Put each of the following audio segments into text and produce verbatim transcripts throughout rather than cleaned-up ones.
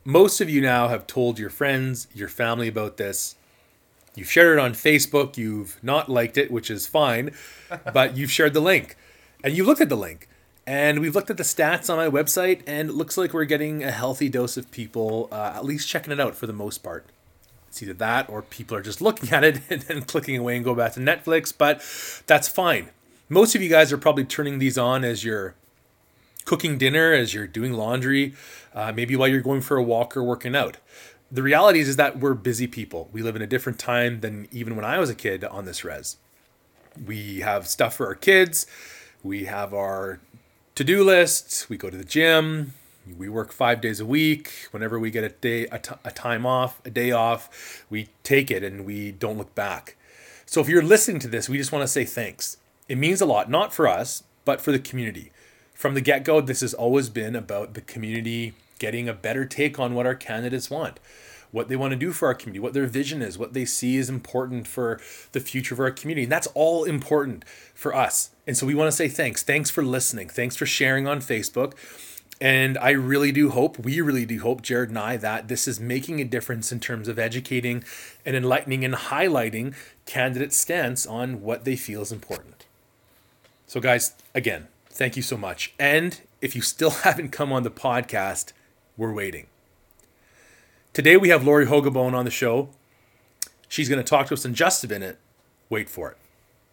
most of you now have told your friends, your family about this. You've shared it on Facebook. You've not liked it, which is fine, but you've shared the link. And you looked at the link. And we've looked at the stats on my website, and it looks like we're getting a healthy dose of people uh, at least checking it out for the most part. It's either that or people are just looking at it and then clicking away and go back to Netflix, but that's fine. Most of you guys are probably turning these on as you're cooking dinner, as you're doing laundry, uh, maybe while you're going for a walk or working out. The reality is, is that we're busy people. We live in a different time than even when I was a kid on this res. We have stuff for our kids. We have our to-do lists. We go to the gym. We work five days a week. Whenever we get a day, a, t- a time off, a day off, we take it and we don't look back. So if you're listening to this, we just want to say thanks. It means a lot, not for us, but for the community. From the get-go, this has always been about the community getting a better take on what our candidates want, what they want to do for our community, what their vision is, what they see is important for the future of our community. And that's all important for us. And so we want to say thanks. Thanks for listening. Thanks for sharing on Facebook. And I really do hope, we really do hope, Jared and I, that this is making a difference in terms of educating and enlightening and highlighting candidates' stance on what they feel is important. So guys, again, thank you so much. And if you still haven't come on the podcast, we're waiting. Today we have Lori Hogebone on the show. She's going to talk to us in just a minute. Wait for it.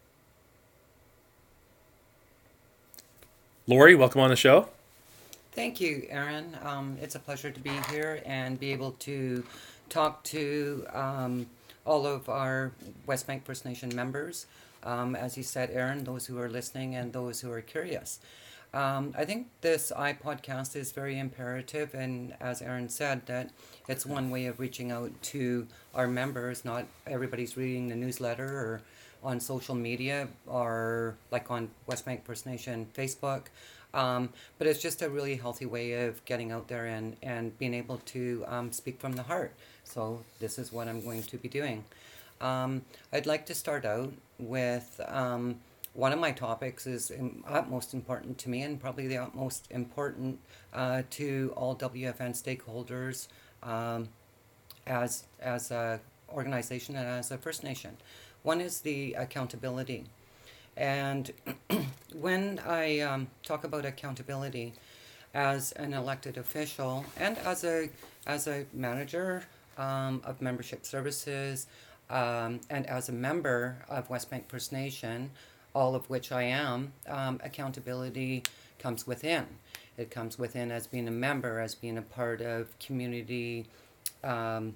Lori, welcome on the show. Thank you, Aaron. Um, it's a pleasure to be here and be able to talk to um, all of our Westbank First Nation members. Um, as you said, Aaron, those who are listening and those who are curious. Um, I think this iPodcast is very imperative, and as Aaron said, that it's one way of reaching out to our members. Not everybody's reading the newsletter or on social media or like on Westbank First Nation Facebook, um, but it's just a really healthy way of getting out there and, and being able to um, speak from the heart. So this is what I'm going to be doing. Um, I'd like to start out with... Um, One of my topics is utmost important to me and probably the utmost important uh, to all W F N stakeholders um, as as a organization and as a First Nation. One is the accountability. And when I um, talk about accountability as an elected official and as a as a manager um, of membership services um, and as a member of Westbank First Nation, all of which I am, um, accountability comes within. It comes within as being a member, as being a part of community um,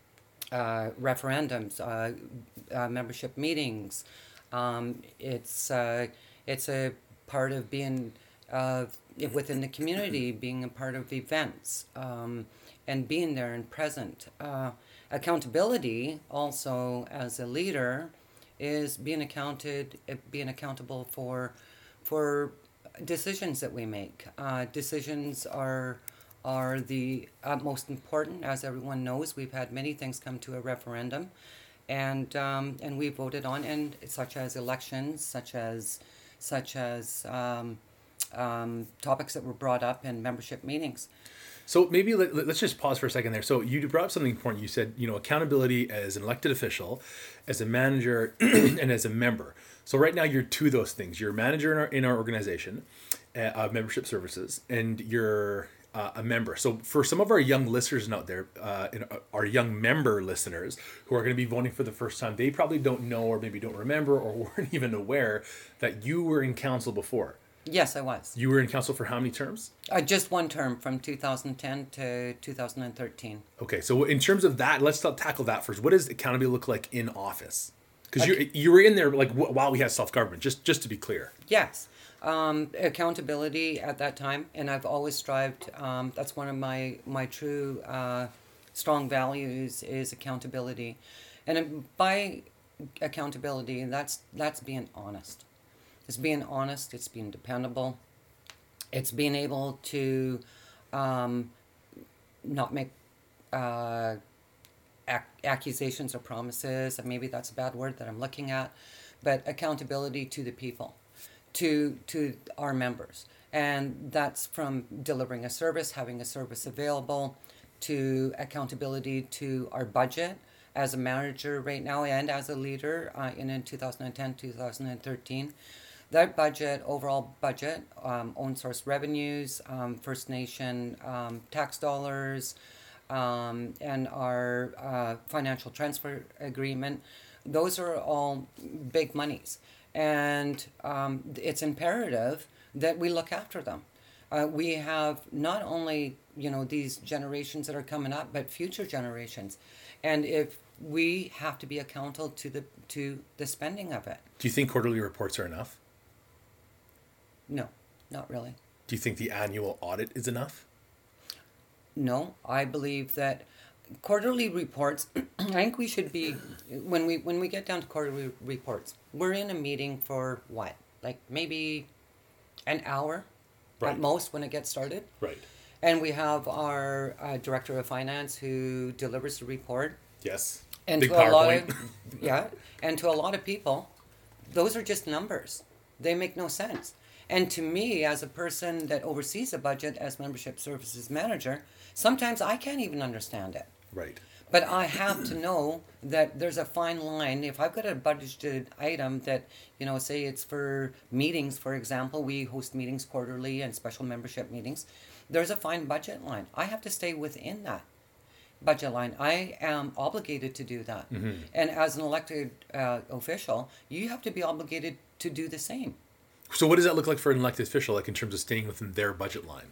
uh, referendums, uh, uh, membership meetings. Um, it's uh, it's a part of being uh, within the community, being a part of events, um, and being there and present. Uh, accountability also as a leader is being accounted, being accountable for, for decisions that we make. Uh, decisions are are the utmost important, as everyone knows. We've had many things come to a referendum, and um, and we voted on, and such as elections, such as such as um, um, topics that were brought up in membership meetings. So maybe let, let's just pause for a second there. So you brought up something important. You said, you know, accountability as an elected official, as a manager, and as a member. So right now you're two of those things. You're a manager in our, in our organization uh, of membership services, and you're uh, a member. So for some of our young listeners out there, uh, in our young member listeners who are going to be voting for the first time, they probably don't know or maybe don't remember or weren't even aware that you were in council before. Yes, I was. You were in council for how many terms? Uh, just one term, from two thousand ten to two thousand thirteen. Okay, so in terms of that, let's tackle that first. What does accountability look like in office? Because okay. you you were in there like while we had self-government, just just to be clear. Yes. Um, accountability at that time, and I've always strived, um, that's one of my, my true uh, strong values is accountability. And by accountability, that's that's being honest. It's being honest, it's being dependable, it's being able to um, not make uh, ac- accusations or promises, and maybe that's a bad word that I'm looking at, but accountability to the people, to to our members. And that's from delivering a service, having a service available, to accountability to our budget as a manager right now and as a leader uh, in, in two thousand ten, two thousand thirteen. That budget, overall budget, um, own source revenues, um, First Nation um, tax dollars, um, and our uh, financial transfer agreement, those are all big monies. And um, it's imperative that we look after them. Uh, we have not only, you know, these generations that are coming up, but future generations. And if we have to be accountable to the to the spending of it. Do you think quarterly reports are enough? No, not really. Do you think the annual audit is enough? No, I believe that quarterly reports, I think we should be, when we when we get down to quarterly reports, we're in a meeting for what? Like maybe an hour Right. at most when it gets started. Right. And we have our uh, director of finance who delivers the report. Yes. And Big to a lot PowerPoint. of, yeah, and to a lot of people, those are just numbers. They make no sense. And to me, as a person that oversees a budget as membership services manager, sometimes I can't even understand it. Right. But I have to know that there's a fine line. If I've got a budgeted item that, you know, say it's for meetings, for example, we host meetings quarterly and special membership meetings. There's a fine budget line. I have to stay within that budget line. I am obligated to do that. Mm-hmm. And as an elected uh, official, you have to be obligated to do the same. So what does that look like for an elected official, like in terms of staying within their budget line?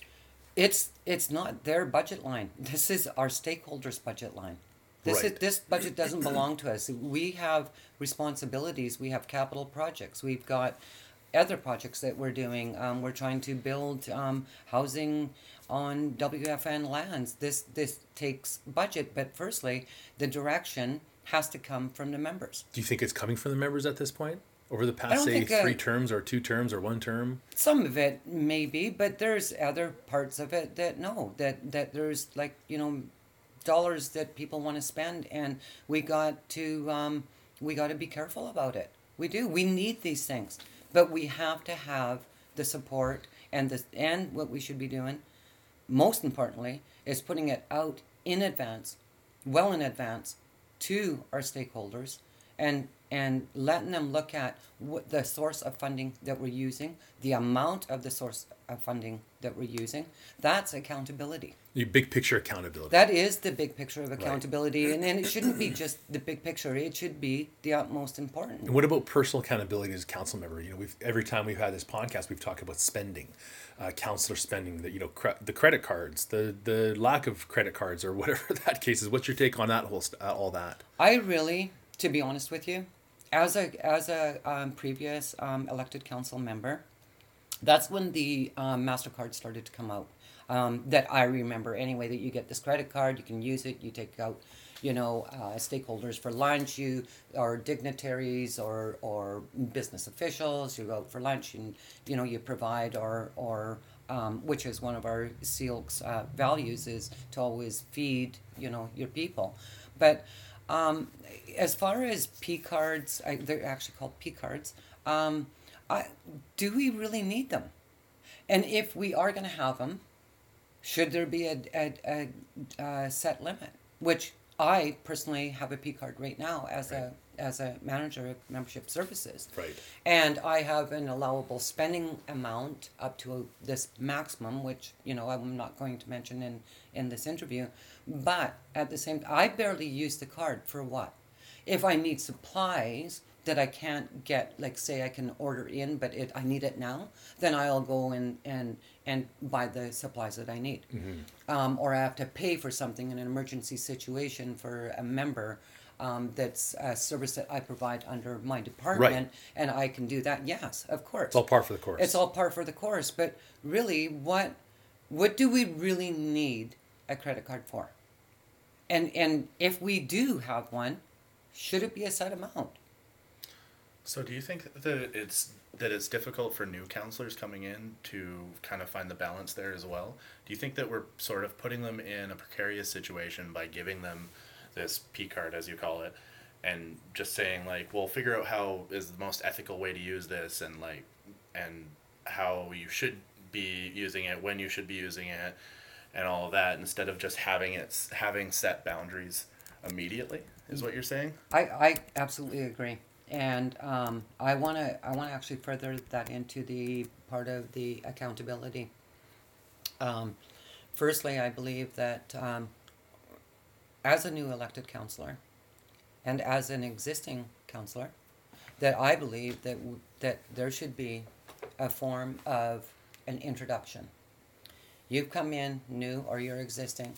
It's it's not their budget line. This is our stakeholders' budget line. This Right. is this budget doesn't belong to us. We have responsibilities. We have capital projects. We've got other projects that we're doing. Um, we're trying to build um, housing on W F N lands. This this takes budget, but firstly, the direction has to come from the members. Do you think it's coming from the members at this point? Over the I past, don't say, think, uh, three terms or two terms or one term? Some of it maybe, but there's other parts of it that no, that that there's like, you know, dollars that people want to spend, and we got to um, we got to be careful about it. We do. We need these things, but we have to have the support and the and what we should be doing. Most importantly, is putting it out in advance, well in advance, to our stakeholders, and and letting them look at what the source of funding that we're using, the amount of the source of funding that we're using. That's accountability. The big picture accountability. That is the big picture of accountability, right. and, and it shouldn't be just the big picture. It should be the utmost important. And what about personal accountability as a council member? You know, we've every time we've had this podcast, we've talked about spending, uh, councillor spending. That you know, cre- the credit cards, the the lack of credit cards, or whatever that case is. What's your take on that whole st- uh, all that? I really, to be honest with you, as a as a um, previous um, elected council member, that's when the um, MasterCard started to come out. Um, that I remember anyway, that you get this credit card, you can use it, you take out, you know, uh, stakeholders for lunch, you or dignitaries or or business officials, you go out for lunch and, you know, you provide or, or um, which is one of our S E A L C's uh, values, is to always feed, you know, your people. But um, as far as P cards, I, they're actually called P cards, um, I, do we really need them? And if we are going to have them, should there be a, a, a, a set limit? Which I personally have a P card right now as Right. a as a manager of membership services. Right. And I have an allowable spending amount up to this maximum, which, you know, I'm not going to mention in, in this interview. But at the same time, I barely use the card for what? If I need supplies that I can't get, like say I can order in, but it I need it now, then I'll go in and and buy the supplies that I need. Mm-hmm. Um, or I have to pay for something in an emergency situation for a member, um, that's a service that I provide under my department, Right. and I can do that. Yes, of course. It's all par for the course. It's all par for the course. But really, what what do we really need a credit card for? And and if we do have one, should it be a set amount? So do you think that it's that it's difficult for new counselors coming in to kind of find the balance there as well? Do you think that we're sort of putting them in a precarious situation by giving them this P card, as you call it, and just saying like, well, figure out how is the most ethical way to use this, and like, and how you should be using it, when you should be using it, and all of that, instead of just having it having set boundaries immediately, is what you're saying? I, I absolutely agree. And um, I want to I want to actually further that into the part of the accountability. Um, firstly, I believe that um, as a new elected councillor and as an existing councillor, that I believe that w- that there should be a form of an introduction. You've come in new or you're existing.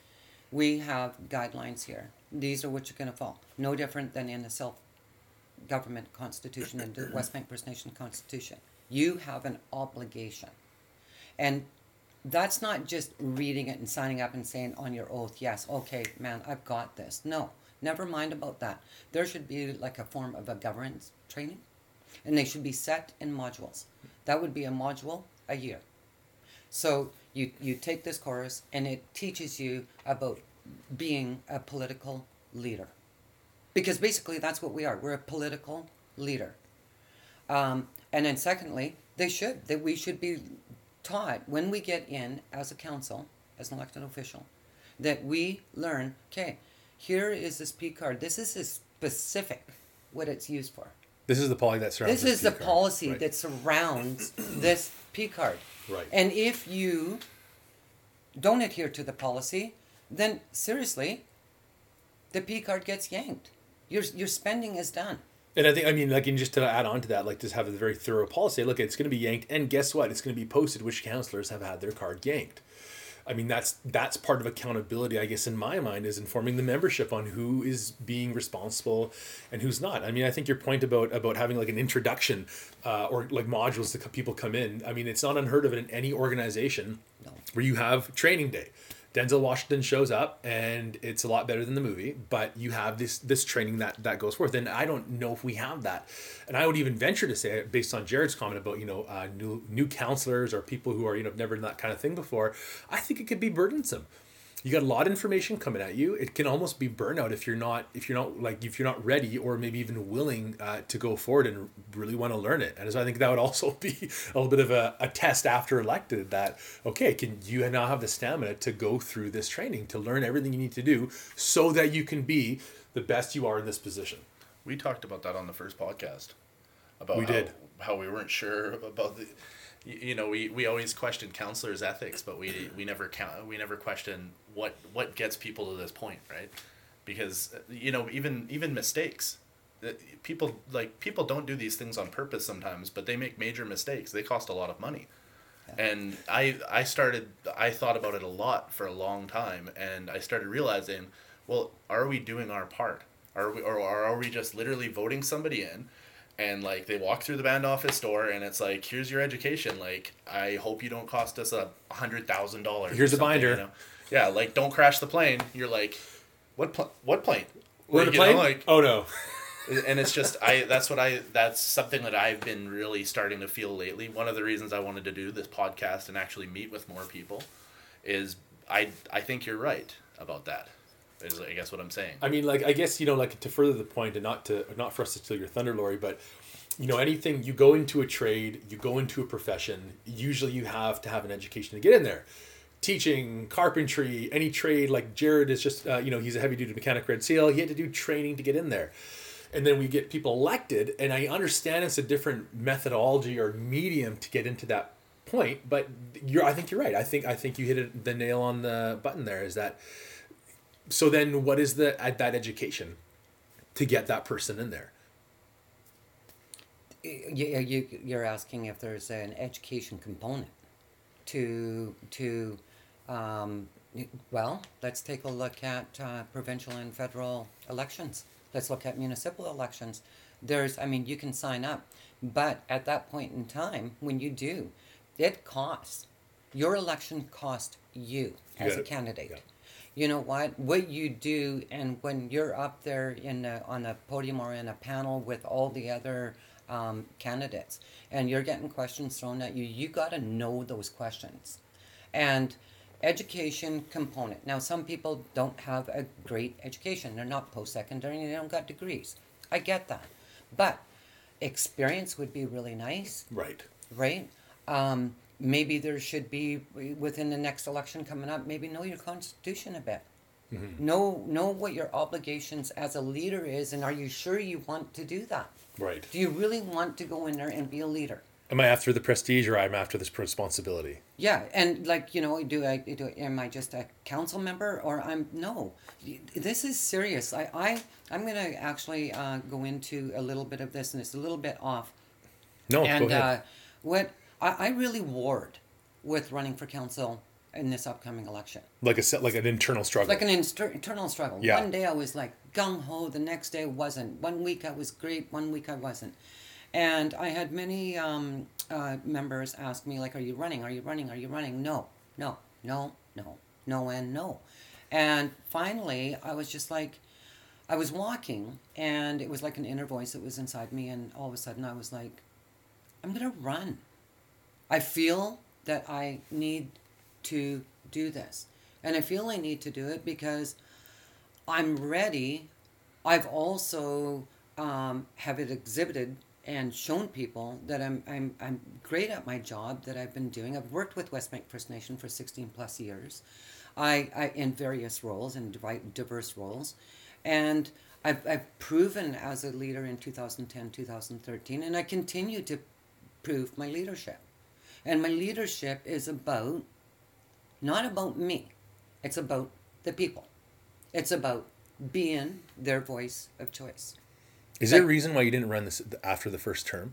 We have guidelines here. These are what you're going to follow. No different than in the self-government constitution and the West Bank First Nation constitution. You have an obligation. And that's not just reading it and signing up and saying on your oath, yes, okay, man, I've got this. No, never mind about that. There should be like a form of a governance training, and they should be set in modules. That would be a module a year. So you, you take this course, and it teaches you about being a political leader. Because basically that's what we are. We're a political leader. Um, and then secondly, they should, that we should be taught when we get in as a council, as an elected official, that we learn, okay, here is this P card. This is a specific what it's used for. This is the policy that surrounds This is the P card. policy Right. that surrounds this P card. Right. And if you don't adhere to the policy, then seriously, the P card gets yanked. Your your spending is done. And I think, I mean, like, and just to add on to that, like, just have a very thorough policy. Look, it's going to be yanked, and guess what? It's going to be posted which councillors have had their card yanked. I mean, that's that's part of accountability, I guess, in my mind, is informing the membership on who is being responsible and who's not. I mean, I think your point about about having like an introduction uh, or like modules that people come in. I mean, it's not unheard of in any organization No. where you have training day. Denzel Washington shows up, and it's a lot better than the movie, but you have this this training that, that goes forth. And I don't know if we have that. And I would even venture to say, based on Jared's comment about, you know, uh, new new counselors or people who are, you know, have never done that kind of thing before, I think it could be burdensome. You got a lot of information coming at you. It can almost be burnout if you're not if you're not like if you're not ready or maybe even willing uh, to go forward and really want to learn it. And so I think that would also be a little bit of a, a test after elected that, okay, can you now have the stamina to go through this training to learn everything you need to do so that you can be the best you are in this position. We talked about that on the first podcast. About We how, did. how we weren't sure about the, you, you know, we, we always question counselors' ethics, but we we never count we never question what what gets people to this point, right? Because you know even even mistakes, that people like people don't do these things on purpose sometimes, but they make major mistakes. They cost a lot of money. And I I started I thought about it a lot for a long time, and I started realizing, well, are we doing our part? Are we or are we just literally voting somebody in, and like they walk through the band office door, and it's like, here's your education. Like, I hope you don't cost us a hundred thousand dollars. Here's a binder. You know? Yeah, like don't crash the plane. You're like, what pl- what plane? We're Like, in a you know, plane? like, Oh no. and it's just I that's what I that's something that I've been really starting to feel lately. One of the reasons I wanted to do this podcast and actually meet with more people is I I think you're right about that. Is I guess what I'm saying. I mean, like, I guess, you know, like, to further the point, and not to not for us to steal your thunder, Lori, but, you know, anything, you go into a trade, you go into a profession, usually you have to have an education to get in there. Teaching, carpentry, any trade, like Jared is just, uh, you know, he's a heavy-duty mechanic Red Seal. He had to do training to get in there. And then we get people elected, and I understand it's a different methodology or medium to get into that point, but you're, I think you're right. I think I think you hit it, the nail on the button there, is that, so then what is the at that education to get that person in there? You, you, you're asking if there's an education component to, to um, well, let's take a look at uh, provincial and federal elections. Let's look at municipal elections. There's, I mean, you can sign up, but at that point in time, when you do, it costs. Your election cost you You as got a it. candidate. Yeah. You know what? What you do, and when you're up there in a, on a podium or in a panel with all the other um, candidates, and you're getting questions thrown at you, you got to know those questions. And education component. Now, some people don't have a great education. They're not post-secondary, and they don't got degrees. I get that. But experience would be really nice, Right. right? Um, maybe there should be, within the next election coming up, maybe know your constitution a bit. Mm-hmm. Know know what your obligations as a leader is, and are you sure you want to do that? Right. Do you really want to go in there and be a leader? Am I after the prestige, or I'm after this responsibility? Yeah, and like, you know, do I do am I just a council member, or I'm no? This is serious. I I I'm gonna actually uh, go into a little bit of this, and it's a little bit off. No, and go ahead. uh, what I, I really warred with running for council in this upcoming election. Like a se- like an internal struggle. Like an inter- internal struggle. Yeah. One day I was like gung ho. The next day wasn't. One week I was great. One week I wasn't. And I had many um, uh, members ask me, like, "Are you running? Are you running? Are you running?" No, no, no, no, no, and no. And finally, I was just like, I was walking, and it was like an inner voice that was inside me, and all of a sudden I was like, I'm gonna run. I feel that I need to do this. And I feel I need to do it because I'm ready. I've also um, have it exhibited and shown people that I'm I'm I'm great at my job that I've been doing. I've worked with Westbank First Nation for sixteen plus years, I, I in various roles, in diverse roles, and I've I've proven as a leader in two thousand ten, two thousand thirteen, and I continue to prove my leadership. And my leadership is about, not about me, it's about the people. It's about being their voice of choice. Is like, there a reason why you didn't run this after the first term?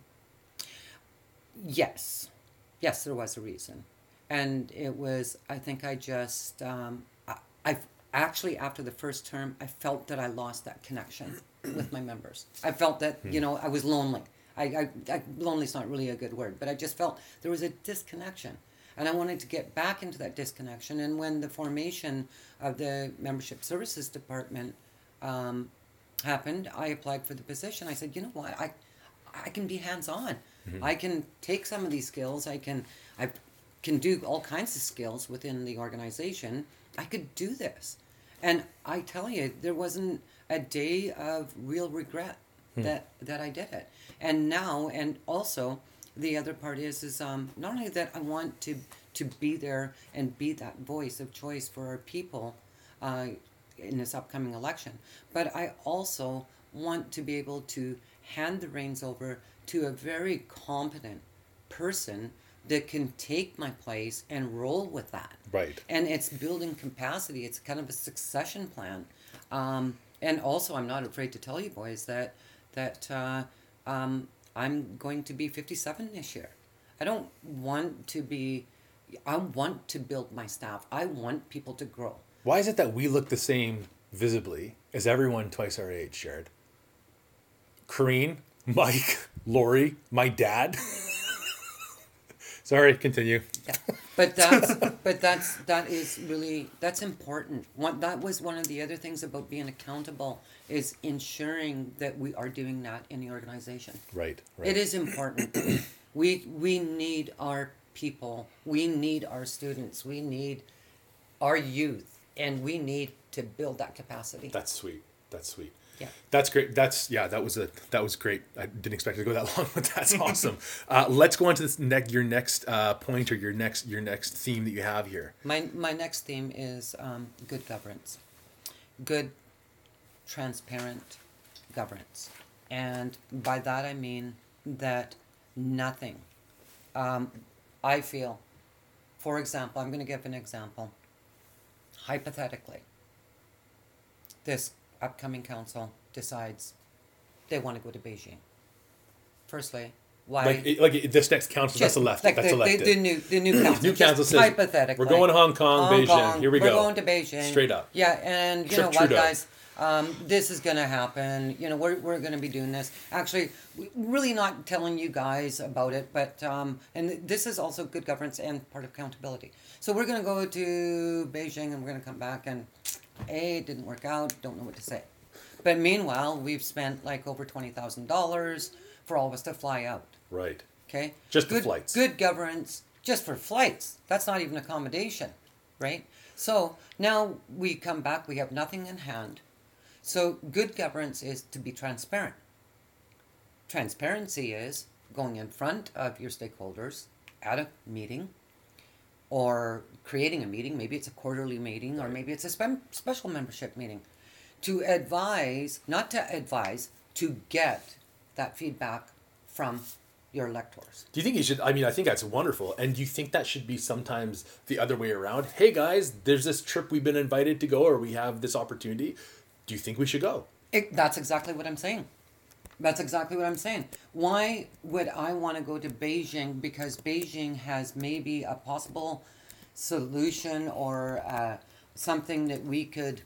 Yes. Yes, there was a reason. And it was, I think I just, um, I, I actually, after the first term, I felt that I lost that connection with my members. I felt that, you know, I was lonely. I, I, I lonely's not really a good word, but I just felt there was a disconnection. And I wanted to get back into that disconnection. And when the formation of the Membership Services Department um, happened, I applied for the position. I said, you know what, I I can be hands-on. Mm-hmm. I can take some of these skills. I can I can do all kinds of skills within the organization. I could do this. And I tell you, there wasn't a day of real regret hmm. that, that I did it. And now, and also, the other part is, is um, not only that I want to, to be there and be that voice of choice for our people uh, in this upcoming election, but I also want to be able to hand the reins over to a very competent person that can take my place and roll with that. Right. And it's building capacity. It's kind of a succession plan. Um, and also, I'm not afraid to tell you boys that that uh, um, I'm going to be fifty-seven this year. I don't want to be, I want to build my staff. I want people to grow. Why is it that we look the same visibly as everyone twice our age, Jared? Corrine, Mike, Lori, my dad. Sorry, continue. Yeah. But that's but that's that is really that's important. One that was one of the other things about being accountable is ensuring that we are doing that in the organization. Right. Right. It is important. we we need our people. We need our students. We need our youth, and we need to build that capacity. That's sweet. That's sweet. Yeah. That's great. That's yeah. That was a that was great. I didn't expect it to go that long, but that's awesome. Uh, let's go on to this ne- your next uh, point or your next your next theme that you have here. My my next theme is um, good governance, good, transparent governance, and by that I mean that nothing. Um, I feel, for example, I'm going to give an example. Hypothetically, this upcoming council decides they want to go to Beijing. Firstly, why? Like, like this next council that's elected. Like that's the, elected. The, the new, the new council. New council Just says hypothetically, we're going to Hong Kong, Hong Beijing. Kong, Here we we're go. We're going to Beijing. Straight up. Yeah, and you Trip know what, Trudeau. guys? Um, this is going to happen. You know, we're we're going to be doing this. Actually, we really not telling you guys about it, but um, and this is also good governance and part of accountability. So we're going to go to Beijing and we're going to come back and, A, it didn't work out. Don't know what to say. But meanwhile, we've spent like over twenty thousand dollars for all of us to fly out. Right. Okay? Just good, the flights. Good governance, just for flights. That's not even accommodation, right? So now we come back, we have nothing in hand. So good governance is to be transparent. Transparency is going in front of your stakeholders at a meeting or creating a meeting, maybe it's a quarterly meeting, or maybe it's a spe- special membership meeting, to advise, not to advise, to get that feedback from your electors. Do you think you should? I mean, I think that's wonderful. And do you think that should be sometimes the other way around? Hey guys, there's this trip we've been invited to go, or we have this opportunity. Do you think we should go? It, that's exactly what I'm saying. That's exactly what I'm saying. Why would I want to go to Beijing? Because Beijing has maybe a possible solution or uh, something that we could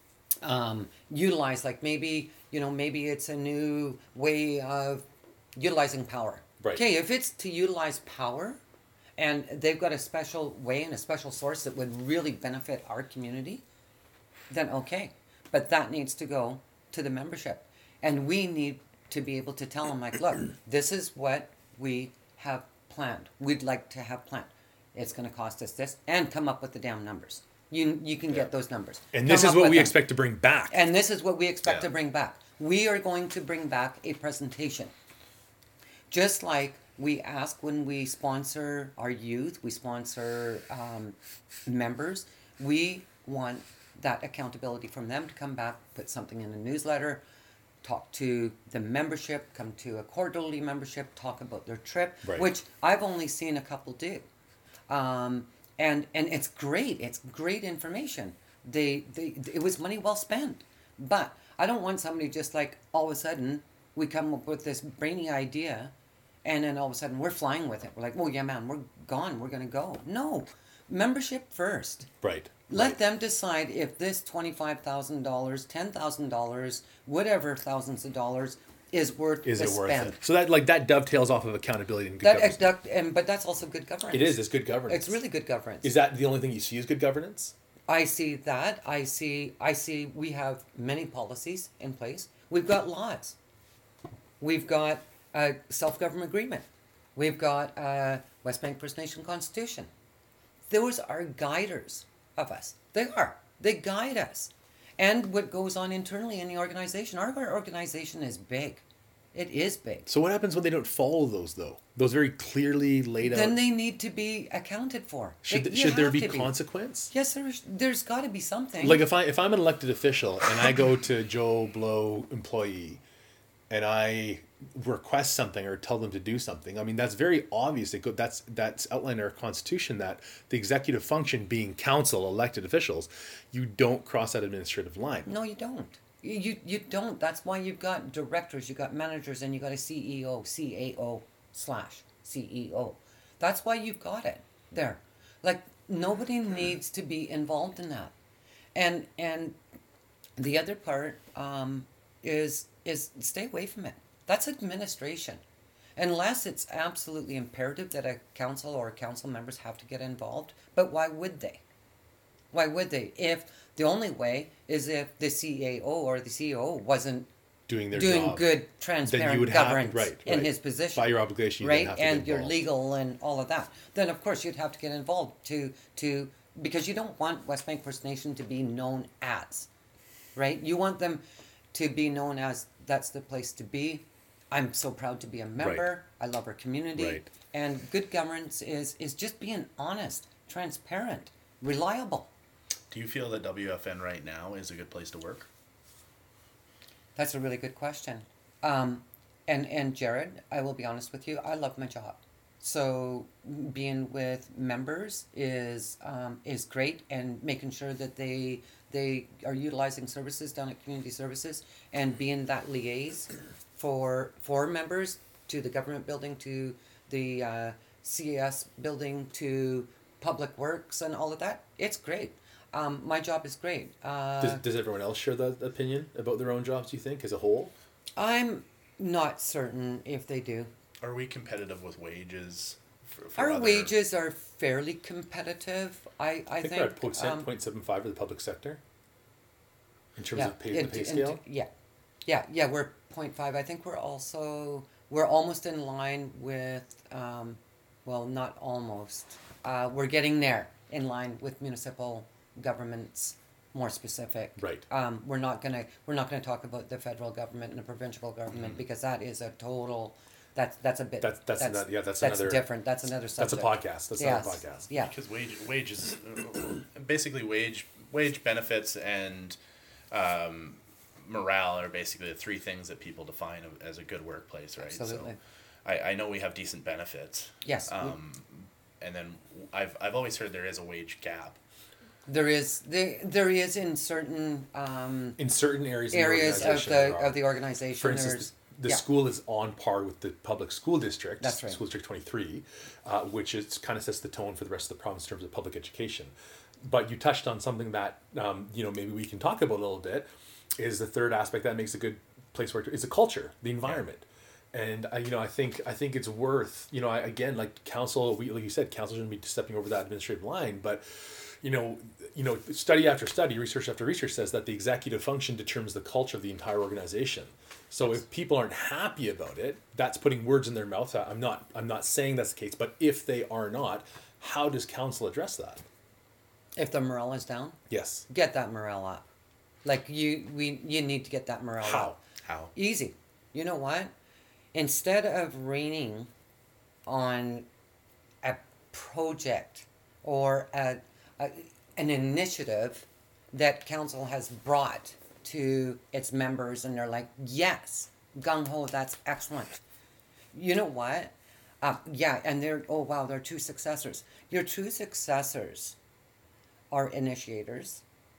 um, utilize. Like maybe, you know, maybe it's a new way of utilizing power. Right. Okay, if it's to utilize power and they've got a special way and a special source that would really benefit our community, then okay. But that needs to go to the membership. And we need to be able to tell them, like, look, this is what we have planned. We'd like to have planned. It's going to cost us this, and come up with the damn numbers. You you can Yeah. get those numbers. And Come this is up what with we them. expect to bring back. And this is what we expect Yeah. to bring back. We are going to bring back a presentation. Just like we ask when we sponsor our youth, we sponsor um, members, we want that accountability from them to come back, put something in the newsletter, talk to the membership, come to a quarterly membership, talk about their trip, Right. which I've only seen a couple do. Um, and, and it's great. It's great information. They, they, it was money well spent. But I don't want somebody just like all of a sudden we come up with this brainy idea and then all of a sudden we're flying with it. We're like, oh yeah, man, we're gone. We're going to go. No, membership first. Right. Let right. them decide if this twenty-five thousand dollars, ten thousand dollars, whatever thousands of dollars is worth Is the it worth spend. it? So that like that dovetails off of accountability and good That, governance. that, and, but that's also good governance. It is. It's good governance. It's really good governance. Is that the only thing you see as good governance? I see that. I see. I see. We have many policies in place. We've got laws. We've got a self-government agreement. We've got a West Bank First Nation Constitution. Those are guiders of us. They are. They guide us. And what goes on internally in the organization. Our, our organization is big. It is big. So what happens when they don't follow those though? Those very clearly laid Then out. they need to be accounted for. Should They- th- you should there have be to consequence? Yes, there's, there's got to be something. Like if I if I'm an elected official and I go to Joe Blow employee and I request something or tell them to do something, I mean that's very obvious. It go, that's that's outlined in our constitution that the executive function being council, elected officials, you don't cross that administrative line. No, you don't. You, you you don't. That's why you've got directors, you've got managers, and you've got a C E O, C A O slash C E O. That's why you've got it there. Like nobody needs to be involved in that. And and the other part um, is is stay away from it. That's administration. Unless it's absolutely imperative that a council or council members have to get involved. But why would they? Why would they? If the only way is if the C A O or the C E O wasn't Doing their doing job. good, then transparent you would have governance right, in right. his position. By your obligation, you right? then have to And get your involved. legal and all of that. Then of course you'd have to get involved to to because you don't want West Bank First Nation to be known as, right? You want them to be known as that's the place to be. I'm so proud to be a member. I love our community. Right. And good governance is is just being honest, transparent, reliable. Do you feel that W F N right now is a good place to work? That's a really good question. Um, and and Jared, I will be honest with you, I love my job. So being with members is um, is great, and making sure that they they are utilizing services down at Community Services, and being that liaison for for members to the government building, to the uh, C A S building, to Public Works, and all of that. It's great. Um, my job is great. Uh, Does, does everyone else share that opinion about their own jobs, do you think, as a whole? I'm not certain if they do. Are we competitive with wages? For, for Our other- wages are fairly competitive. I, I, I think, think. we're at point um, point seven five for the public sector in terms yeah, of pay, in- the pay in- scale. yeah, yeah, yeah. We're point five. I think we're also we're almost in line with. Um, well, not almost. Uh, we're getting there in line with municipal governments. More specific. Right. Um, we're not gonna we're not gonna talk about the federal government and the provincial government because that is a total That's that's a bit. That's- that's another- yeah, that's that's another- different. That's another That's a subject. podcast. That's Yes. not a podcast. Yeah. Because wage wages, basically wage wage benefits and um, morale are basically the three things that people define as a good workplace, right? Absolutely. So I, I know we have decent benefits. Yes. we- Um, and then I've I've always heard there is a wage gap. There is there there is in certain um, In certain areas, areas of the of organization, the there are. of the organization. For there's instance, the, the yeah. school is on par with the public school district. That's right. School District twenty-three, uh, which is kind of sets the tone for the rest of the province in terms of public education. But you touched on something that um, you know maybe we can talk about a little bit. Is the third aspect that makes a good place where is the culture, the environment. And I, you know, I think I think it's worth, you know, I, again, like council, we, like you said, council shouldn't be stepping over that administrative line, but, you know, you know, study after study, research after research says that the executive function determines the culture of the entire organization. So if people aren't happy about it, that's putting words in their mouth. I'm not, I'm not saying that's the case, but if they are not, how does council address that? If the morale is down, Yes. get that morale up. Like you, we you need to get that morale How? up. How? Easy. You know what? Instead of raining on a project or a, a, an initiative that council has brought to its members and they're like, yes, gung-ho, that's excellent. You know what? Uh, yeah, and they're, oh wow, they're two successors. Your two successors are initiators,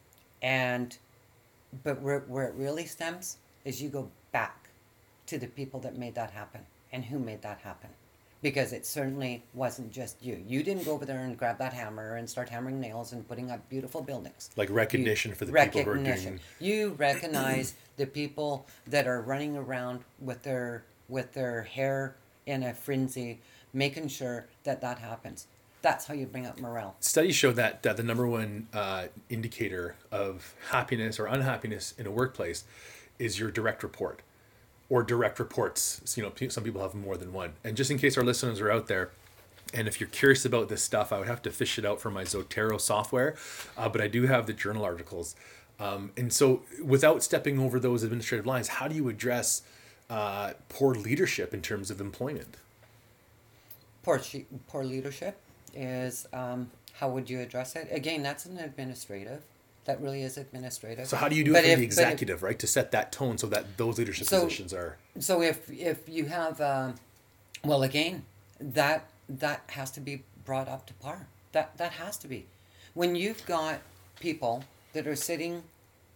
and but where, where it really stems is you go back to the people that made that happen and who made that happen. Because it certainly wasn't just you. You didn't go over there and grab that hammer and start hammering nails and putting up beautiful buildings. Like recognition You- for the people who are recognition. doing. You recognize the people that are running around with their with their hair in a frenzy, making sure that that happens. That's how you bring up morale. Studies show that, that the number one uh, indicator of happiness or unhappiness in a workplace is your direct report or direct reports. So, you know, pe- some people have more than one. And just in case our listeners are out there, and if you're curious about this stuff, I would have to fish it out from my Zotero software, uh, but I do have the journal articles. Um, and so without stepping over those administrative lines, how do you address uh, poor leadership in terms of employment? Poor, she, poor leadership is, um, how would you address it? Again, that's an administrative. That really is administrative. So how do you do But it from if- the but if- executive, right, to set that tone so that those leadership So- positions are... So if if you have, um, well, again, that that has to be brought up to par. That that has to be. When you've got people that are sitting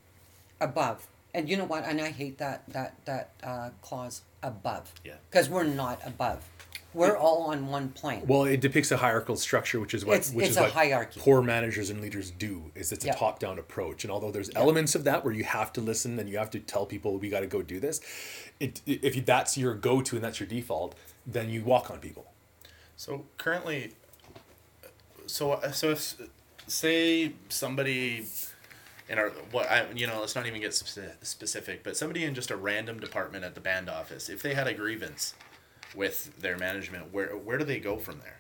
above, and you know what? And I hate that that that uh, clause above. Yeah. Because we're not above. We're all on one plane. Well, it depicts a hierarchical structure, which is what It's- which it's is a what hierarchy. poor managers and leaders do. Is it's a Yep. top-down approach, and although there's elements of that where you have to listen and you have to tell people we got to go do this, it if you, that's your go-to and that's your default, then you walk on people. So currently, so so if say somebody in our what I you know let's not even get speci- specific, but somebody in just a random department at the band office, if they had a grievance with their management, where where do they go from there?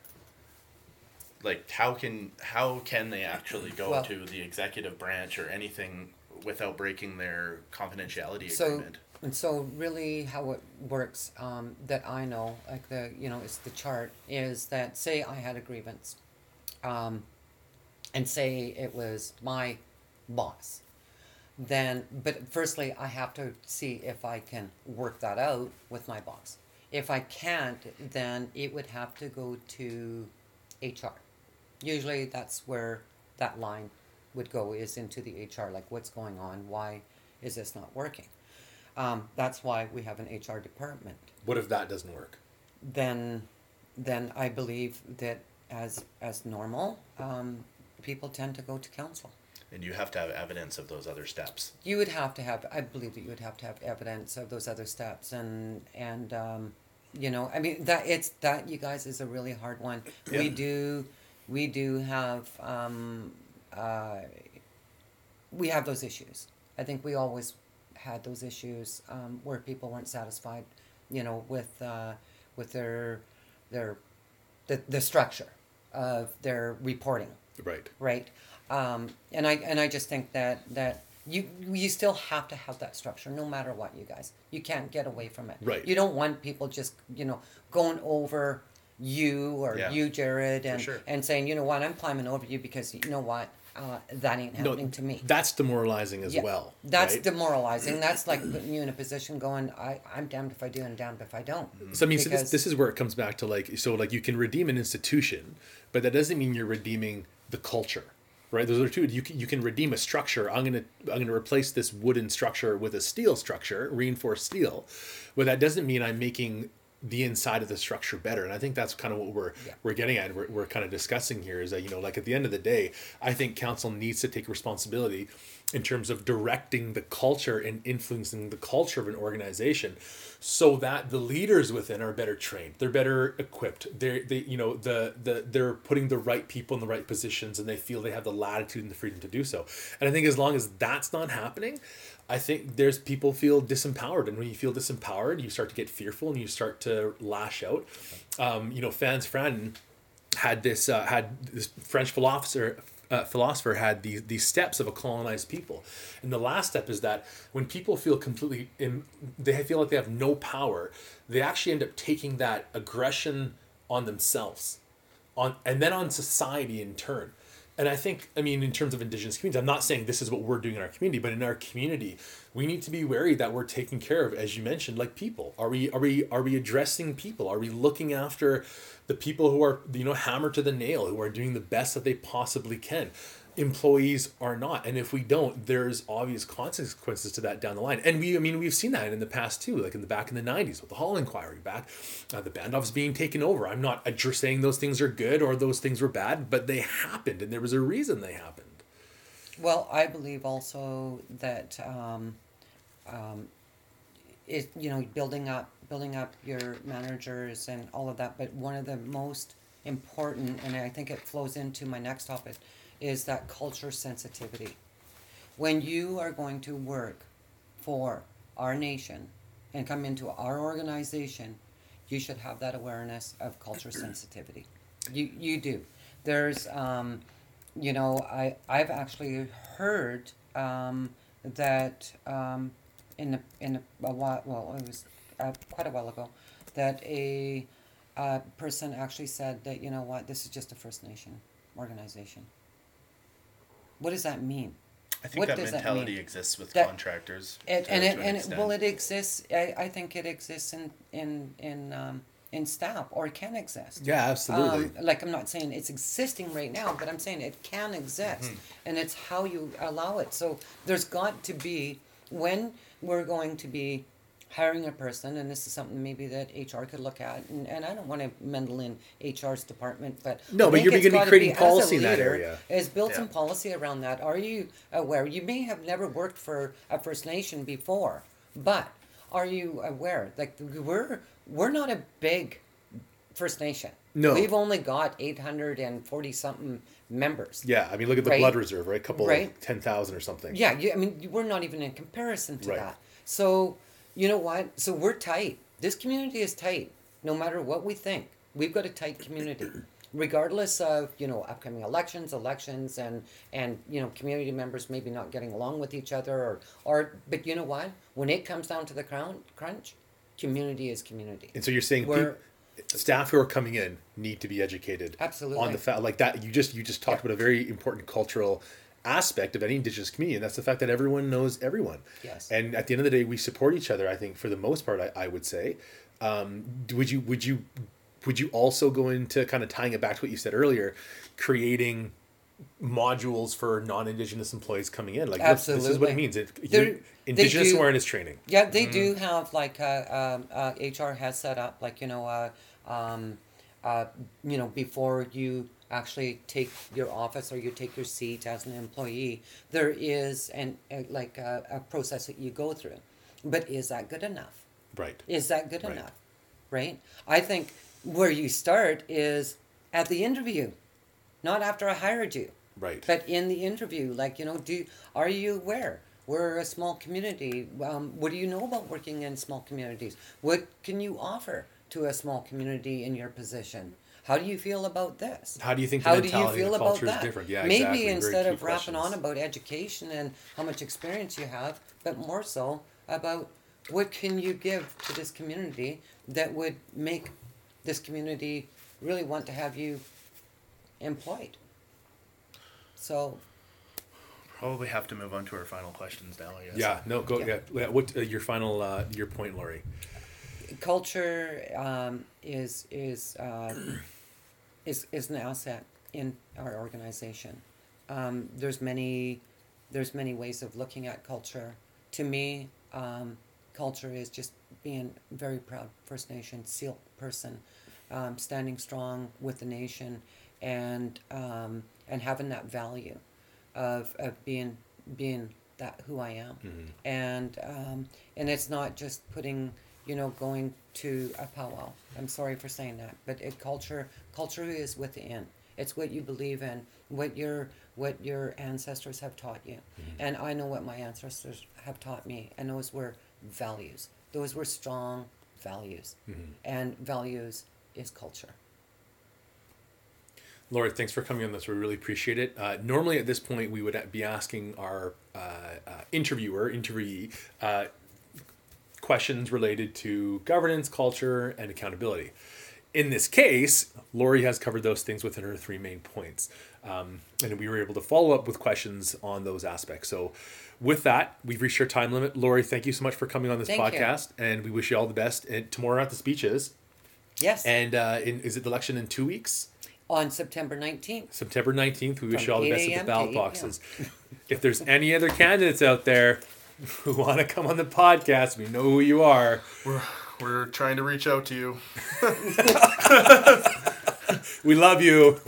Like how can how can they actually go Well- to the executive branch or anything without breaking their confidentiality So agreement? and so really how it works, um, that I know, like the you know, it's the chart, is that say I had a grievance, um, and say it was my boss, then but firstly I have to see if I can work that out with my boss. If I can't, then it would have to go to H R. Usually that's where that line would go, is into the H R, like what's going on, why is this not working? Um, that's why we have an H R department. What if that doesn't work? Then, then I believe that as as normal, um, people tend to go to council. And you have to have evidence of those other steps. You would have to have, I believe that you would have to have evidence of those other steps, and and um, you know, I mean that it's that you guys is a really hard one. We Yeah. do, we do have, um, uh, we have those issues. I think we always had those issues um, where people weren't satisfied, you know, with uh, with their their the the structure of their reporting. Right. Right. Um, and I and I just think that that you you still have to have that structure no matter what, you guys. You can't get away from it. Right. You don't want people just, you know, going over you or Yeah. you, Jared, For and sure. and saying, you know what, I'm climbing over you because you know what, uh, that ain't happening to me. That's demoralizing as Yeah, well. That's right? demoralizing. That's like putting you in a position going, I, I'm damned if I do and damned if I don't. So I mean, so this, Because- this is where it comes back to like, so like you can redeem an institution, but that doesn't mean you're redeeming the culture, right? Those are two. You can, you can redeem a structure. I'm gonna I'm gonna replace this wooden structure with a steel structure, reinforced steel, but that doesn't mean I'm making the inside of the structure better. And I think that's kind of what we're Yeah. we're getting at. We're, we're kind of discussing here is that, you know, like at the end of the day, I think council needs to take responsibility in terms of directing the culture and influencing the culture of an organization so that the leaders within are better trained, they're better equipped, they're they you know the the they're putting the right people in the right positions, and they feel they have the latitude and the freedom to do so. And I think as long as that's not happening, I think there's people feel disempowered, and when you feel disempowered, you start to get fearful and you start to lash out. Um, you know, Franz Fanon had this uh, had this French philosopher uh, philosopher had these these steps of a colonized people, and the last step is that when people feel completely in, they feel like they have no power, they actually end up taking that aggression on themselves, on and then on society in turn. And I think, I mean, in terms of Indigenous communities, I'm not saying this is what we're doing in our community, but in our community, we need to be wary that we're taking care of, as you mentioned, like people. Are we, are we, are we addressing people? Are we looking after the people who are, you know, hammered to the nail, who are doing the best that they possibly can? Employees are not, and if we don't, there's obvious consequences to that down the line. And we, I mean, we've seen that in the past too, like in the back in the nineties with the Hall Inquiry, back uh, the band office being taken over. I'm not adr- saying those things are good or those things were bad, but they happened, and there was a reason they happened. Well, I believe also that um, um, it you know building up building up your managers and all of that. But one of the most important, and I think it flows into my next topic, is that culture sensitivity. When you are going to work for our nation and come into our organization, you should have that awareness of culture sensitivity. You you do. There's um, you know, I, I've actually heard um, that um, in a, in a, a while, well, it was uh, quite a while ago, that a uh, person actually said that, you know what, this is just a First Nation organization. What does that mean? I think What that does that mentality mean? exists with That- contractors. It, to- and to it, an and it, extent. well, it exists, I, I think it exists in, in, in, um, in staff, or it can exist. Yeah, absolutely. Um, like, I'm not saying it's existing right now, but I'm saying it can exist, and it's how you allow it. So there's got to be, when we're going to be hiring a person, and this is something maybe that H R could look at, and, and I don't want to meddle in H R's department, but No, I but think you're it's beginning gotta creating be, as a policy in that leader, area. Is build Yeah. some policy around that. Are you aware? You may have never worked for a First Nation before, but are you aware? Like, we're we're not a big First Nation. No. We've only got eight hundred forty something members. Yeah, I mean, look at the Right. blood reserve, right? A couple Right. of ten thousand or something. Yeah, you, I mean, we're not even in comparison to Right. that. So, you know what? So we're tight. This community is tight. No matter what we think, we've got a tight community, regardless of, you know, upcoming elections, elections, and and you know, community members maybe not getting along with each other, or or. But you know what? When it comes down to the crown crunch, community is community. And so you're saying We're- peop staff who are coming in need to be educated Absolutely. on the fact like that. You just you just talked Yeah. about a very important cultural aspect of any Indigenous community, and that's the fact that everyone knows everyone. Yes. And at the end of the day, we support each other. I think for the most part, I, I would say. Um, would you would you would you also go into kind of tying it back to what you said earlier, creating modules for non-Indigenous employees coming in? Like this, this is what Absolutely. it means. It, They're- you- they Indigenous do- awareness training. Yeah, they do have like uh, um, uh, H R has set up like you know uh, um, uh, you know before you actually take your office or you take your seat as an employee, there is an uh, like a, a process that you go through. But is that good enough? Right. Is that good Right. enough? Right? I think where you start is at the interview, not after I hired you. Right. But in the interview, like, you know, do are you aware? We're a small community. Um, what do you know about working in small communities? What can you offer to a small community in your position? how do you feel about this? How do you think the How do you mentality feel and the about culture is that? different? Yeah, Maybe exactly. Very instead key of rapping on questions. about education and how much experience you have, but more so about what can you give to this community that would make this community really want to have you employed. So Probably have to move on to our final questions now, I guess. Yeah, no, go. Yeah. Yeah, yeah. What uh, your final uh, your point, Lori? culture um, is is uh, is is an asset in our organization. Um, there's many there's many ways of looking at culture. To me, um, culture is just being a very proud First Nation Seal person, um, standing strong with the nation, and um, and having that value of of being being that who I am, Mm-hmm. and um, and it's not just putting you know going to a powwow. I'm sorry for saying that, but it culture culture is within. It's what you believe in, what your what your ancestors have taught you, Mm-hmm. and I know what my ancestors have taught me, and those were values. Those were strong values, Mm-hmm. and values is culture. Lori, thanks for coming on this. We really appreciate it. Uh, normally, at this point, we would be asking our uh, uh, interviewer, interviewee, uh, questions related to governance, culture, and accountability. In this case, Lori has covered those things within her three main points. Um, and we were able to follow up with questions on those aspects. So with that, we've reached our time limit. Lori, thank you so much for coming on this Thank you. podcast. And we wish you all the best. And tomorrow at the speeches. Yes. And uh, in, is it the election in two weeks? On September nineteenth. September nineteenth. We wish From you all the eight best with a.m. the to ballot eight p.m. boxes. If there's any other candidates out there who want to come on the podcast, we know who you are. We're, we're trying to reach out to you. We love you.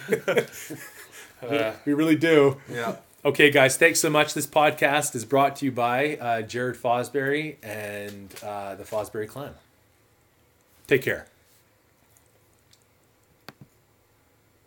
Uh, We really do. yeah. Okay, guys, thanks so much. This podcast is brought to you by uh, Jared Fosbury and uh, the Fosbury Clan. Take care.